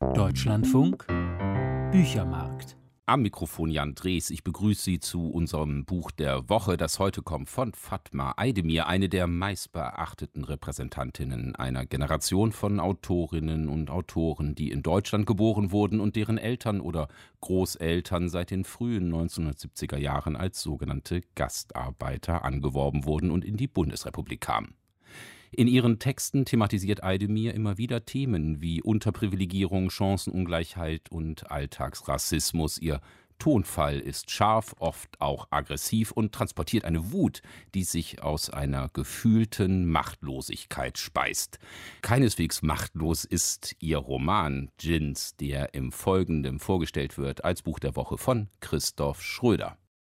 Deutschlandfunk Büchermarkt. Am Mikrofon Jan Drees. Ich begrüße Sie zu unserem Buch der Woche, das heute kommt von Fatma Aydemir, eine der meistbeachteten Repräsentantinnen einer Generation von Autorinnen und Autoren, die in Deutschland geboren wurden und deren Eltern oder Großeltern seit den frühen 1970er Jahren als sogenannte Gastarbeiter angeworben wurden und in die Bundesrepublik kamen. In ihren Texten thematisiert Aydemir immer wieder Themen wie Unterprivilegierung, Chancenungleichheit und Alltagsrassismus. Ihr Tonfall ist scharf, oft auch aggressiv und transportiert eine Wut, die sich aus einer gefühlten Machtlosigkeit speist. Keineswegs machtlos ist ihr Roman Djinns, der im Folgenden vorgestellt wird als Buch der Woche von Christoph Schröder.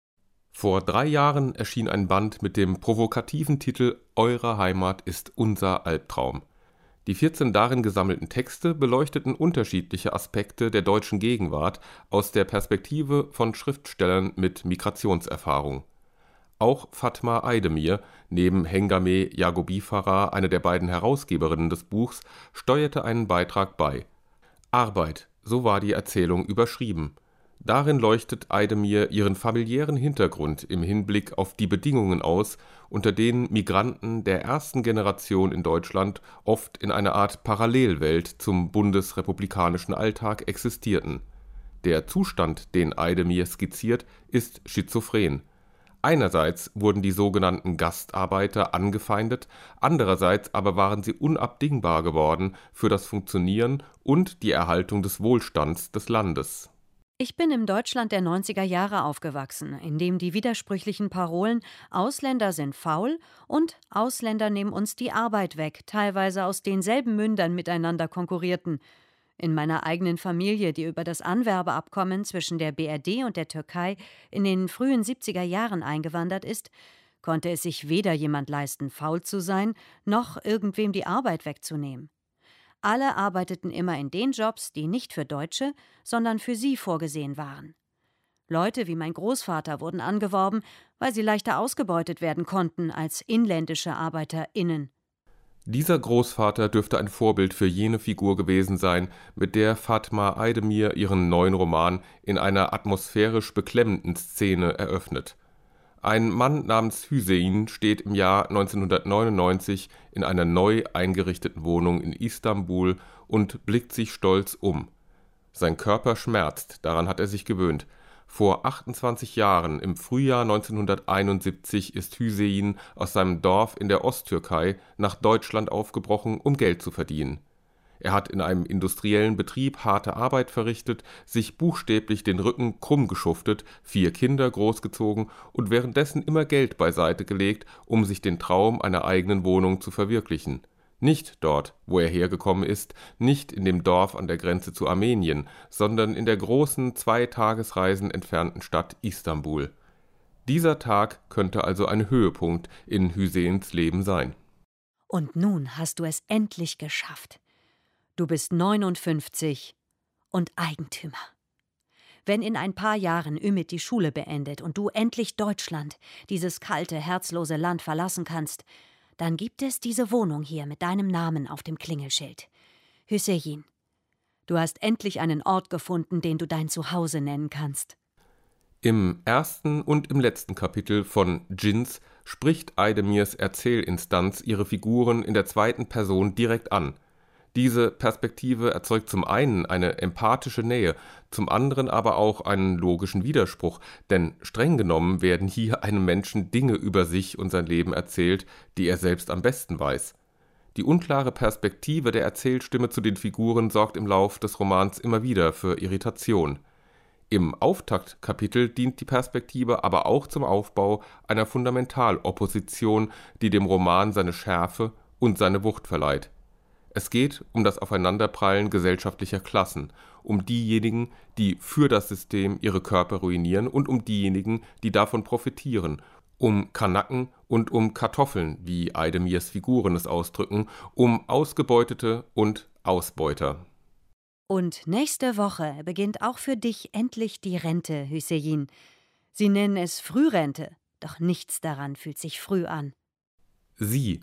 Vor 3 Jahren erschien ein Band mit dem provokativen Titel »Eure Heimat ist unser Albtraum«. Die 14 darin gesammelten Texte beleuchteten unterschiedliche Aspekte der deutschen Gegenwart aus der Perspektive von Schriftstellern mit Migrationserfahrung. Auch Fatma Aydemir, neben Hengame Yaghoubi Farah, eine der beiden Herausgeberinnen des Buchs, steuerte einen Beitrag bei. Arbeit, so war die Erzählung überschrieben. Darin leuchtet Aydemir ihren familiären Hintergrund im Hinblick auf die Bedingungen aus, unter denen Migranten der ersten Generation in Deutschland oft in einer Art Parallelwelt zum bundesrepublikanischen Alltag existierten. Der Zustand, den Aydemir skizziert, ist schizophren. Einerseits wurden die sogenannten Gastarbeiter angefeindet, andererseits aber waren sie unabdingbar geworden für das Funktionieren und die Erhaltung des Wohlstands des Landes. Ich bin im Deutschland der 90er Jahre aufgewachsen, in dem die widersprüchlichen Parolen »Ausländer sind faul« und »Ausländer nehmen uns die Arbeit weg« teilweise aus denselben Mündern miteinander konkurrierten. In meiner eigenen Familie, die über das Anwerbeabkommen zwischen der BRD und der Türkei in den frühen 70er Jahren eingewandert ist, konnte es sich weder jemand leisten, faul zu sein, noch irgendwem die Arbeit wegzunehmen. Alle arbeiteten immer in den Jobs, die nicht für Deutsche, sondern für sie vorgesehen waren. Leute wie mein Großvater wurden angeworben, weil sie leichter ausgebeutet werden konnten als inländische ArbeiterInnen. Dieser Großvater dürfte ein Vorbild für jene Figur gewesen sein, mit der Fatma Aydemir ihren neuen Roman in einer atmosphärisch beklemmenden Szene eröffnet. Ein Mann namens Hüseyin steht im Jahr 1999 in einer neu eingerichteten Wohnung in Istanbul und blickt sich stolz um. Sein Körper schmerzt, daran hat er sich gewöhnt. Vor 28 Jahren, im Frühjahr 1971, ist Hüseyin aus seinem Dorf in der Osttürkei nach Deutschland aufgebrochen, um Geld zu verdienen. Er hat in einem industriellen Betrieb harte Arbeit verrichtet, sich buchstäblich den Rücken krumm geschuftet, 4 Kinder großgezogen und währenddessen immer Geld beiseite gelegt, um sich den Traum einer eigenen Wohnung zu verwirklichen. Nicht dort, wo er hergekommen ist, nicht in dem Dorf an der Grenze zu Armenien, sondern in der großen 2 Tagesreisen entfernten Stadt Istanbul. Dieser Tag könnte also ein Höhepunkt in Hüseyins Leben sein. Und nun hast du es endlich geschafft. Du bist 59 und Eigentümer. Wenn in ein paar Jahren Ümit die Schule beendet und du endlich Deutschland, dieses kalte, herzlose Land verlassen kannst, dann gibt es diese Wohnung hier mit deinem Namen auf dem Klingelschild. Hüseyin, du hast endlich einen Ort gefunden, den du dein Zuhause nennen kannst. Im ersten und im letzten Kapitel von Djinns spricht Aydemirs Erzählinstanz ihre Figuren in der zweiten Person direkt an. Diese Perspektive erzeugt zum einen eine empathische Nähe, zum anderen aber auch einen logischen Widerspruch, denn streng genommen werden hier einem Menschen Dinge über sich und sein Leben erzählt, die er selbst am besten weiß. Die unklare Perspektive der Erzählstimme zu den Figuren sorgt im Lauf des Romans immer wieder für Irritation. Im Auftaktkapitel dient die Perspektive aber auch zum Aufbau einer Fundamentalopposition, die dem Roman seine Schärfe und seine Wucht verleiht. Es geht um das Aufeinanderprallen gesellschaftlicher Klassen, um diejenigen, die für das System ihre Körper ruinieren und um diejenigen, die davon profitieren, um Kanaken und um Kartoffeln, wie Aydemirs Figuren es ausdrücken, um Ausgebeutete und Ausbeuter. Und nächste Woche beginnt auch für dich endlich die Rente, Hüseyin. Sie nennen es Frührente, doch nichts daran fühlt sich früh an. Sie,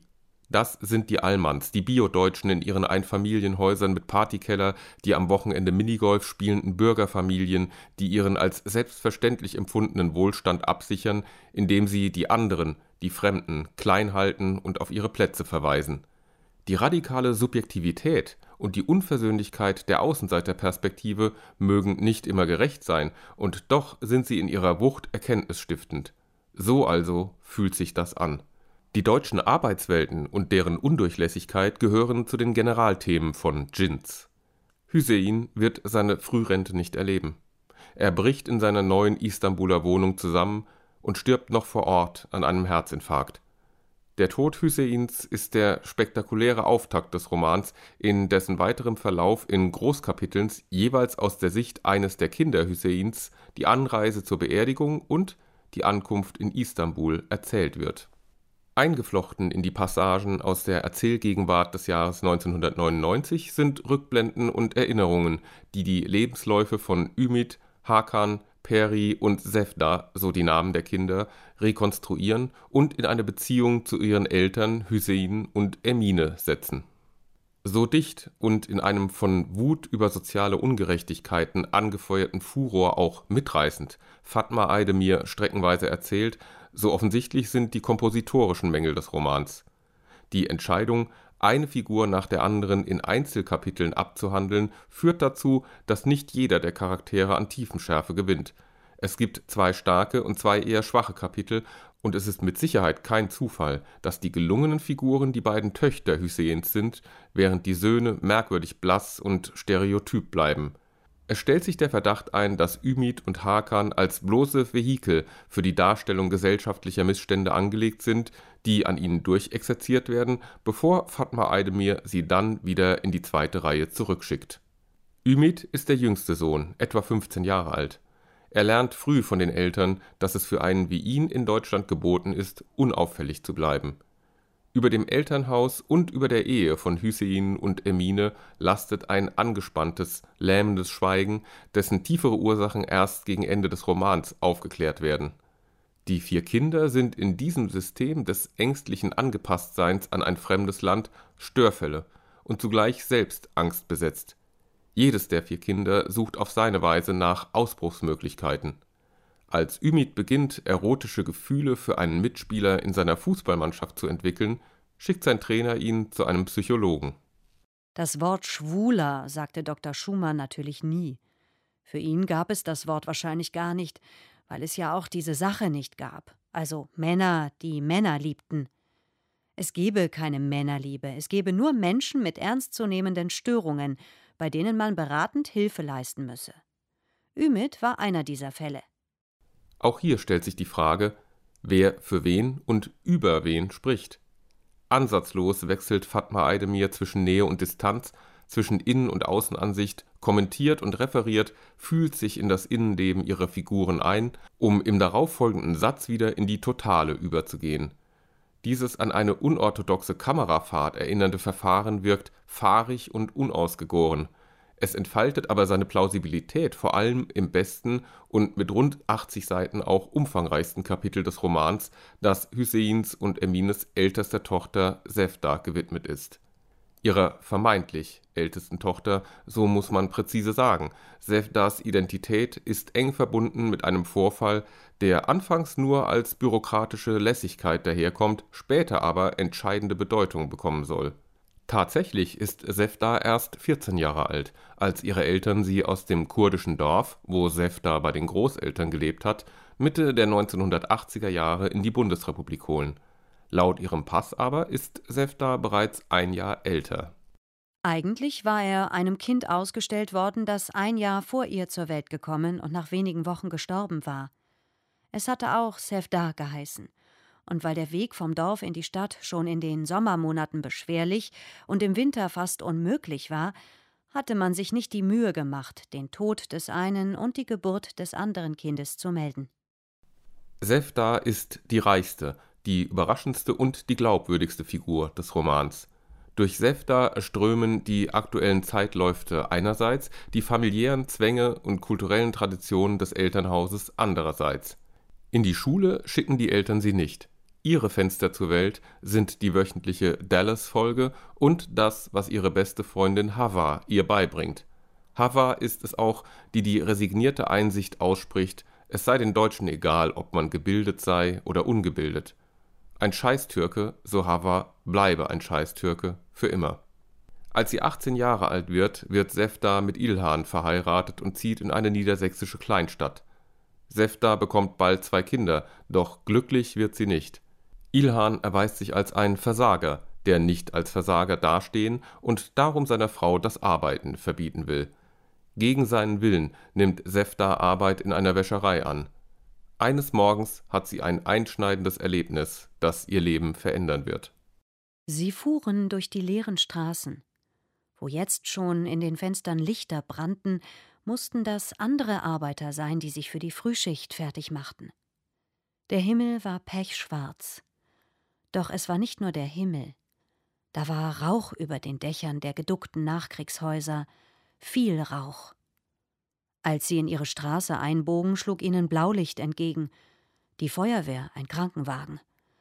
Das sind die Allmanns, die Bio-Deutschen in ihren Einfamilienhäusern mit Partykeller, die am Wochenende Minigolf spielenden Bürgerfamilien, die ihren als selbstverständlich empfundenen Wohlstand absichern, indem sie die anderen, die Fremden, klein halten und auf ihre Plätze verweisen. Die radikale Subjektivität und die Unversöhnlichkeit der Außenseiterperspektive mögen nicht immer gerecht sein, und doch sind sie in ihrer Wucht erkenntnisstiftend. So also fühlt sich das an. Die deutschen Arbeitswelten und deren Undurchlässigkeit gehören zu den Generalthemen von Djinns. Hüseyin wird seine Frührente nicht erleben. Er bricht in seiner neuen Istanbuler Wohnung zusammen und stirbt noch vor Ort an einem Herzinfarkt. Der Tod Hüseyins ist der spektakuläre Auftakt des Romans, in dessen weiterem Verlauf in Großkapiteln jeweils aus der Sicht eines der Kinder Hüseyins die Anreise zur Beerdigung und die Ankunft in Istanbul erzählt wird. Eingeflochten in die Passagen aus der Erzählgegenwart des Jahres 1999 sind Rückblenden und Erinnerungen, die die Lebensläufe von Ümit, Hakan, Peri und Sevda, so die Namen der Kinder, rekonstruieren und in eine Beziehung zu ihren Eltern Hüseyin und Emine setzen. So dicht und in einem von Wut über soziale Ungerechtigkeiten angefeuerten Furor auch mitreißend Fatma Aydemir streckenweise erzählt, so offensichtlich sind die kompositorischen Mängel des Romans. Die Entscheidung, eine Figur nach der anderen in Einzelkapiteln abzuhandeln, führt dazu, dass nicht jeder der Charaktere an Tiefenschärfe gewinnt. Es gibt 2 starke und 2 eher schwache Kapitel, und es ist mit Sicherheit kein Zufall, dass die gelungenen Figuren die beiden Töchter Hüseyins sind, während die Söhne merkwürdig blass und stereotyp bleiben. Es stellt sich der Verdacht ein, dass Ümit und Hakan als bloße Vehikel für die Darstellung gesellschaftlicher Missstände angelegt sind, die an ihnen durchexerziert werden, bevor Fatma Aydemir sie dann wieder in die zweite Reihe zurückschickt. Ümit ist der jüngste Sohn, etwa 15 Jahre alt. Er lernt früh von den Eltern, dass es für einen wie ihn in Deutschland geboten ist, unauffällig zu bleiben. Über dem Elternhaus und über der Ehe von Hüseyin und Emine lastet ein angespanntes, lähmendes Schweigen, dessen tiefere Ursachen erst gegen Ende des Romans aufgeklärt werden. Die 4 Kinder sind in diesem System des ängstlichen Angepasstseins an ein fremdes Land Störfälle und zugleich selbst angstbesetzt. Jedes der 4 Kinder sucht auf seine Weise nach Ausbruchsmöglichkeiten. Als Ümit beginnt, erotische Gefühle für einen Mitspieler in seiner Fußballmannschaft zu entwickeln, schickt sein Trainer ihn zu einem Psychologen. Das Wort Schwuler sagte Dr. Schumann natürlich nie. Für ihn gab es das Wort wahrscheinlich gar nicht, weil es ja auch diese Sache nicht gab. Also Männer, die Männer liebten. Es gebe keine Männerliebe, es gebe nur Menschen mit ernstzunehmenden Störungen, bei denen man beratend Hilfe leisten müsse. Ümit war einer dieser Fälle. Auch hier stellt sich die Frage, wer für wen und über wen spricht. Ansatzlos wechselt Fatma Aydemir zwischen Nähe und Distanz, zwischen Innen- und Außenansicht, kommentiert und referiert, fühlt sich in das Innenleben ihrer Figuren ein, um im darauffolgenden Satz wieder in die Totale überzugehen. Dieses an eine unorthodoxe Kamerafahrt erinnernde Verfahren wirkt fahrig und unausgegoren. Es entfaltet aber seine Plausibilität vor allem im besten und mit rund 80 Seiten auch umfangreichsten Kapitel des Romans, das Hüseyins und Emines ältester Tochter Sevda gewidmet ist. Ihrer vermeintlich ältesten Tochter, so muss man präzise sagen. Sevdas Identität ist eng verbunden mit einem Vorfall, der anfangs nur als bürokratische Lässigkeit daherkommt, später aber entscheidende Bedeutung bekommen soll. Tatsächlich ist Sevda erst 14 Jahre alt, als ihre Eltern sie aus dem kurdischen Dorf, wo Sevda bei den Großeltern gelebt hat, Mitte der 1980er Jahre in die Bundesrepublik holen. Laut ihrem Pass aber ist Sevda bereits 1 Jahr älter. Eigentlich war er einem Kind ausgestellt worden, das 1 Jahr vor ihr zur Welt gekommen und nach wenigen Wochen gestorben war. Es hatte auch Sevda geheißen. Und weil der Weg vom Dorf in die Stadt schon in den Sommermonaten beschwerlich und im Winter fast unmöglich war, hatte man sich nicht die Mühe gemacht, den Tod des einen und die Geburt des anderen Kindes zu melden. Sevda ist die reichste, die überraschendste und die glaubwürdigste Figur des Romans. Durch Sevda strömen die aktuellen Zeitläufe einerseits, die familiären Zwänge und kulturellen Traditionen des Elternhauses andererseits. In die Schule schicken die Eltern sie nicht. Ihre Fenster zur Welt sind die wöchentliche Dallas-Folge und das, was ihre beste Freundin Hava ihr beibringt. Hava ist es auch, die die resignierte Einsicht ausspricht, es sei den Deutschen egal, ob man gebildet sei oder ungebildet. Ein Scheißtürke, so Hava, bleibe ein Scheißtürke für immer. Als sie 18 Jahre alt wird, wird Sevda mit Ilhan verheiratet und zieht in eine niedersächsische Kleinstadt. Sevda bekommt bald 2 Kinder, doch glücklich wird sie nicht. Ilhan erweist sich als ein Versager, der nicht als Versager dastehen und darum seiner Frau das Arbeiten verbieten will. Gegen seinen Willen nimmt Sevda Arbeit in einer Wäscherei an. Eines Morgens hat sie ein einschneidendes Erlebnis, das ihr Leben verändern wird. Sie fuhren durch die leeren Straßen. Wo jetzt schon in den Fenstern Lichter brannten, mussten das andere Arbeiter sein, die sich für die Frühschicht fertig machten. Der Himmel war pechschwarz. Doch es war nicht nur der Himmel. Da war Rauch über den Dächern der geduckten Nachkriegshäuser, viel Rauch. Als sie in ihre Straße einbogen, schlug ihnen Blaulicht entgegen. Die Feuerwehr, ein Krankenwagen.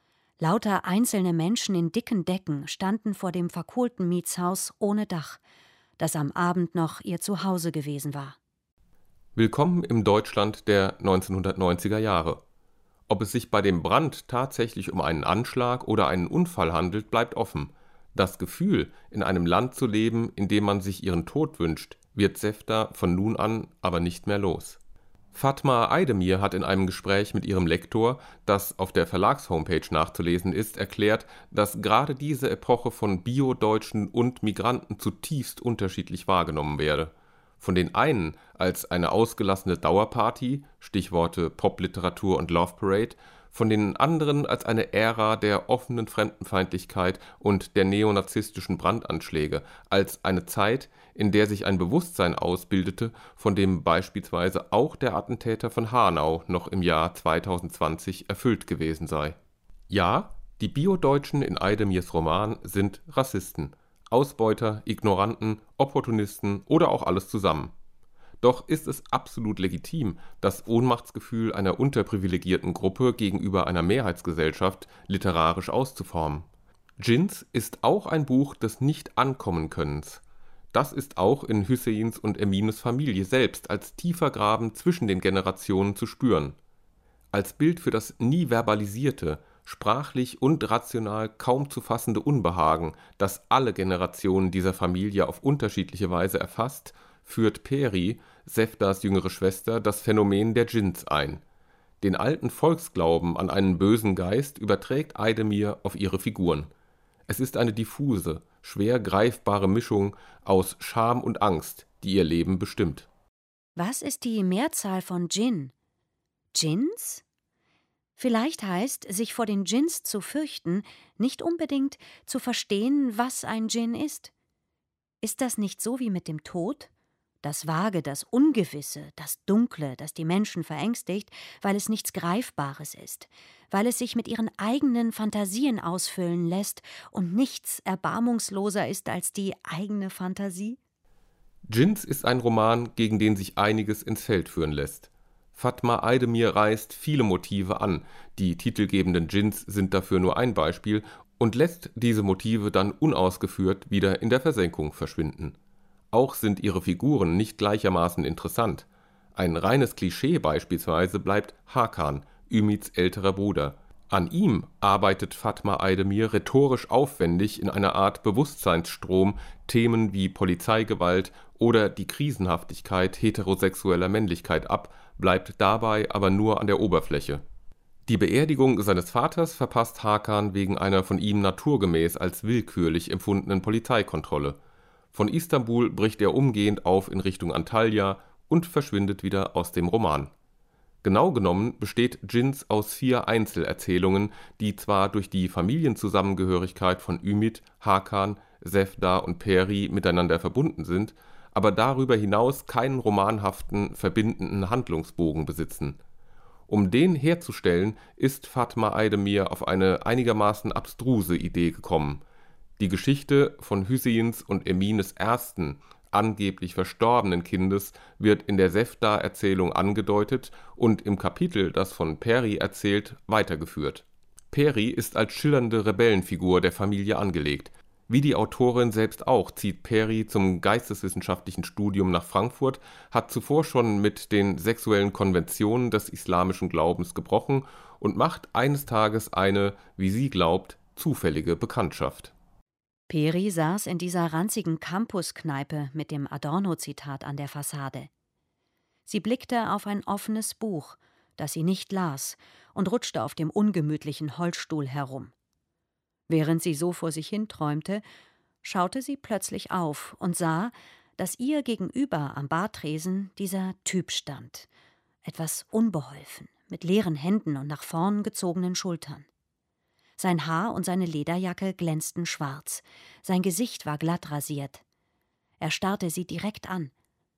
Lauter einzelne Menschen in dicken Decken standen vor dem verkohlten Mietshaus ohne Dach, das am Abend noch ihr Zuhause gewesen war. Willkommen im Deutschland der 1990er Jahre. Ob es sich bei dem Brand tatsächlich um einen Anschlag oder einen Unfall handelt, bleibt offen. Das Gefühl, in einem Land zu leben, in dem man sich ihren Tod wünscht, wird Sevda von nun an aber nicht mehr los. Fatma Aydemir hat in einem Gespräch mit ihrem Lektor, das auf der Verlagshomepage nachzulesen ist, erklärt, dass gerade diese Epoche von Bio-Deutschen und Migranten zutiefst unterschiedlich wahrgenommen werde. Von den einen als eine ausgelassene Dauerparty, Stichworte Popliteratur und Love Parade, von den anderen als eine Ära der offenen Fremdenfeindlichkeit und der neonazistischen Brandanschläge, als eine Zeit, in der sich ein Bewusstsein ausbildete, von dem beispielsweise auch der Attentäter von Hanau noch im Jahr 2020 erfüllt gewesen sei. Ja, die Bio-Deutschen in Aydemirs Roman sind Rassisten, Ausbeuter, Ignoranten, Opportunisten oder auch alles zusammen. Doch ist es absolut legitim, das Ohnmachtsgefühl einer unterprivilegierten Gruppe gegenüber einer Mehrheitsgesellschaft literarisch auszuformen. Dschinns ist auch ein Buch des Nicht-Ankommen-Könnens. Das ist auch in Hüseyins und Emines Familie selbst als tiefer Graben zwischen den Generationen zu spüren. Als Bild für das nie verbalisierte, sprachlich und rational kaum zu fassende Unbehagen, das alle Generationen dieser Familie auf unterschiedliche Weise erfasst, führt Peri, Sevdas jüngere Schwester, das Phänomen der Dschinns ein. Den alten Volksglauben an einen bösen Geist überträgt Aydemir auf ihre Figuren. Es ist eine diffuse, schwer greifbare Mischung aus Scham und Angst, die ihr Leben bestimmt. Was ist die Mehrzahl von Djinn? Djinns? Vielleicht heißt, sich vor den Djinns zu fürchten, nicht unbedingt zu verstehen, was ein Djinn ist. Ist das nicht so wie mit dem Tod? Das Vage, das Ungewisse, das Dunkle, das die Menschen verängstigt, weil es nichts Greifbares ist, weil es sich mit ihren eigenen Fantasien ausfüllen lässt und nichts erbarmungsloser ist als die eigene Fantasie? Dschinns ist ein Roman, gegen den sich einiges ins Feld führen lässt. Fatma Aydemir reißt viele Motive an, die titelgebenden Dschinns sind dafür nur ein Beispiel, und lässt diese Motive dann unausgeführt wieder in der Versenkung verschwinden. Auch sind ihre Figuren nicht gleichermaßen interessant. Ein reines Klischee beispielsweise bleibt Hakan, Ümids älterer Bruder. An ihm arbeitet Fatma Aydemir rhetorisch aufwendig in einer Art Bewusstseinsstrom Themen wie Polizeigewalt oder die Krisenhaftigkeit heterosexueller Männlichkeit ab, bleibt dabei aber nur an der Oberfläche. Die Beerdigung seines Vaters verpasst Hakan wegen einer von ihm naturgemäß als willkürlich empfundenen Polizeikontrolle. Von Istanbul bricht er umgehend auf in Richtung Antalya und verschwindet wieder aus dem Roman. Genau genommen besteht Dschinns aus 4 Einzelerzählungen, die zwar durch die Familienzusammengehörigkeit von Ümit, Hakan, Sevda und Peri miteinander verbunden sind, aber darüber hinaus keinen romanhaften, verbindenden Handlungsbogen besitzen. Um den herzustellen, ist Fatma Aydemir auf eine einigermaßen abstruse Idee gekommen. Die Geschichte von Hüseyins und Emines ersten, angeblich verstorbenen Kindes wird in der Sevda-Erzählung angedeutet und im Kapitel, das von Peri erzählt, weitergeführt. Peri ist als schillernde Rebellenfigur der Familie angelegt. Wie die Autorin selbst auch zieht Peri zum geisteswissenschaftlichen Studium nach Frankfurt, hat zuvor schon mit den sexuellen Konventionen des islamischen Glaubens gebrochen und macht eines Tages eine, wie sie glaubt, zufällige Bekanntschaft. Peri saß in dieser ranzigen Campuskneipe mit dem Adorno-Zitat an der Fassade. Sie blickte auf ein offenes Buch, das sie nicht las, und rutschte auf dem ungemütlichen Holzstuhl herum. Während sie so vor sich hin träumte, schaute sie plötzlich auf und sah, dass ihr gegenüber am Bartresen dieser Typ stand, etwas unbeholfen, mit leeren Händen und nach vorn gezogenen Schultern. Sein Haar und seine Lederjacke glänzten schwarz, sein Gesicht war glatt rasiert. Er starrte sie direkt an.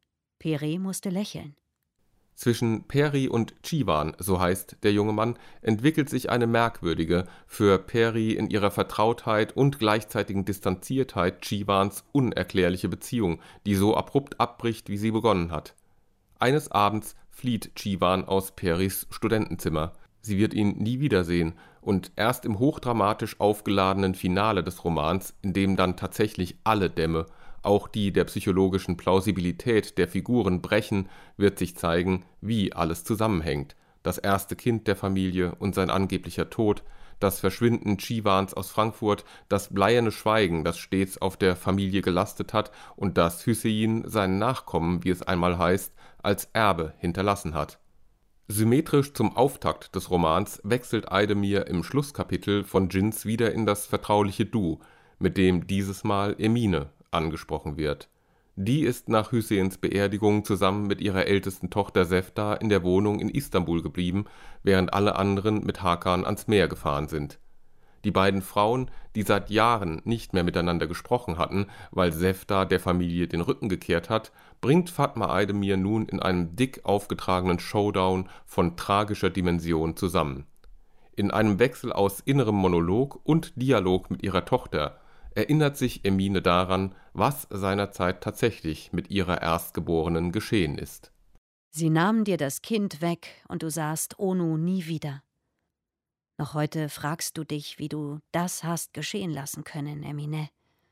Peri musste lächeln. Zwischen Peri und Chiwan, so heißt der junge Mann, entwickelt sich eine merkwürdige, für Peri in ihrer Vertrautheit und gleichzeitigen Distanziertheit Chiwans unerklärliche Beziehung, die so abrupt abbricht, wie sie begonnen hat. Eines Abends flieht Chiwan aus Peris Studentenzimmer. Sie wird ihn nie wiedersehen und erst im hochdramatisch aufgeladenen Finale des Romans, in dem dann tatsächlich alle Dämme, auch die der psychologischen Plausibilität der Figuren brechen, wird sich zeigen, wie alles zusammenhängt. Das erste Kind der Familie und sein angeblicher Tod, das Verschwinden Chiwans aus Frankfurt, das bleierne Schweigen, das stets auf der Familie gelastet hat und das Hüseyin seinen Nachkommen, wie es einmal heißt, als Erbe hinterlassen hat. Symmetrisch zum Auftakt des Romans wechselt Aydemir im Schlusskapitel von Djinns wieder in das vertrauliche Du, mit dem dieses Mal Emine angesprochen wird. Die ist nach Hüseyins Beerdigung zusammen mit ihrer ältesten Tochter Sefta in der Wohnung in Istanbul geblieben, während alle anderen mit Hakan ans Meer gefahren sind. Die beiden Frauen, die seit Jahren nicht mehr miteinander gesprochen hatten, weil Sefta der Familie den Rücken gekehrt hat, bringt Fatma Aydemir nun in einem dick aufgetragenen Showdown von tragischer Dimension zusammen. In einem Wechsel aus innerem Monolog und Dialog mit ihrer Tochter erinnert sich Emine daran, was seinerzeit tatsächlich mit ihrer Erstgeborenen geschehen ist. Sie nahmen dir das Kind weg und du sahst Onu nie wieder. Noch heute fragst du dich, wie du das hast geschehen lassen können, Emine.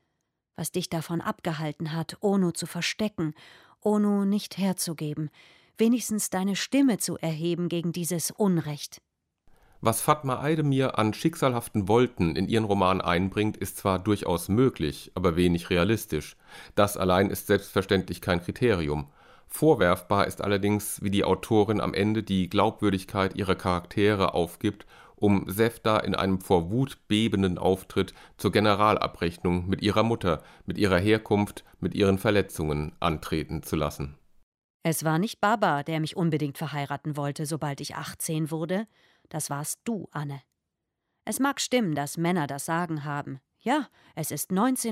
Was dich davon abgehalten hat, Onu zu verstecken, Onu nicht herzugeben, wenigstens deine Stimme zu erheben gegen dieses Unrecht. Was Fatma Aydemir an schicksalhaften Wolten in ihren Roman einbringt, ist zwar durchaus möglich, aber wenig realistisch. Das allein ist selbstverständlich kein Kriterium. Vorwerfbar ist allerdings, wie die Autorin am Ende die Glaubwürdigkeit ihrer Charaktere aufgibt, um Sefta in einem vor Wut bebenden Auftritt zur Generalabrechnung mit ihrer Mutter, mit ihrer Herkunft, mit ihren Verletzungen antreten zu lassen. Es war nicht Baba, der mich unbedingt verheiraten wollte, sobald ich 18 wurde. Das warst du, Anne. Es mag stimmen, dass Männer das Sagen haben. Ja, es ist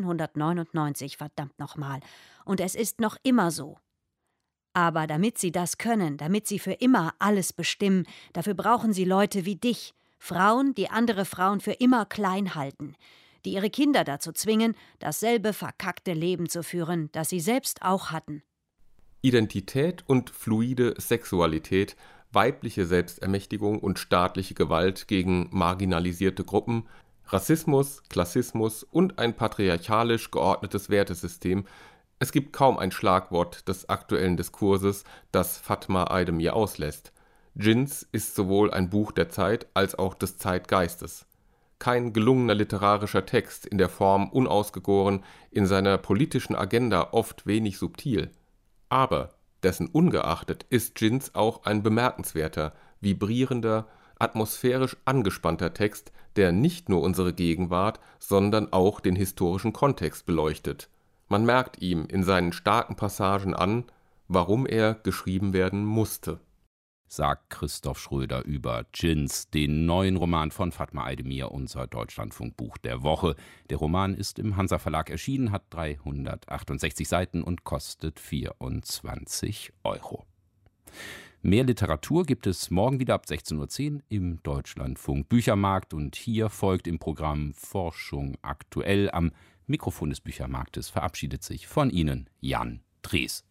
1999, verdammt nochmal. Und es ist noch immer so. Aber damit sie das können, damit sie für immer alles bestimmen, dafür brauchen sie Leute wie dich. Frauen, die andere Frauen für immer klein halten. Die ihre Kinder dazu zwingen, dasselbe verkackte Leben zu führen, das sie selbst auch hatten. Identität und fluide Sexualität, weibliche Selbstermächtigung und staatliche Gewalt gegen marginalisierte Gruppen, Rassismus, Klassismus und ein patriarchalisch geordnetes Wertesystem. Es gibt kaum ein Schlagwort des aktuellen Diskurses, das Fatma Aydemir auslässt. Djinns ist sowohl ein Buch der Zeit als auch des Zeitgeistes. Kein gelungener literarischer Text, in der Form unausgegoren, in seiner politischen Agenda oft wenig subtil. Aber dessen ungeachtet ist Djinns auch ein bemerkenswerter, vibrierender, atmosphärisch angespannter Text, der nicht nur unsere Gegenwart, sondern auch den historischen Kontext beleuchtet. Man merkt ihm in seinen starken Passagen an, warum er geschrieben werden musste. Sagt Christoph Schröder über Djinns, den neuen Roman von Fatma Aydemir, unser Deutschlandfunkbuch der Woche. Der Roman ist im Hansa Verlag erschienen, hat 368 Seiten und kostet 24 €. Mehr Literatur gibt es morgen wieder ab 16:10 Uhr im Deutschlandfunk Büchermarkt und hier folgt im Programm Forschung aktuell. Am Mikrofon des Büchermarktes verabschiedet sich von Ihnen Jan Drees.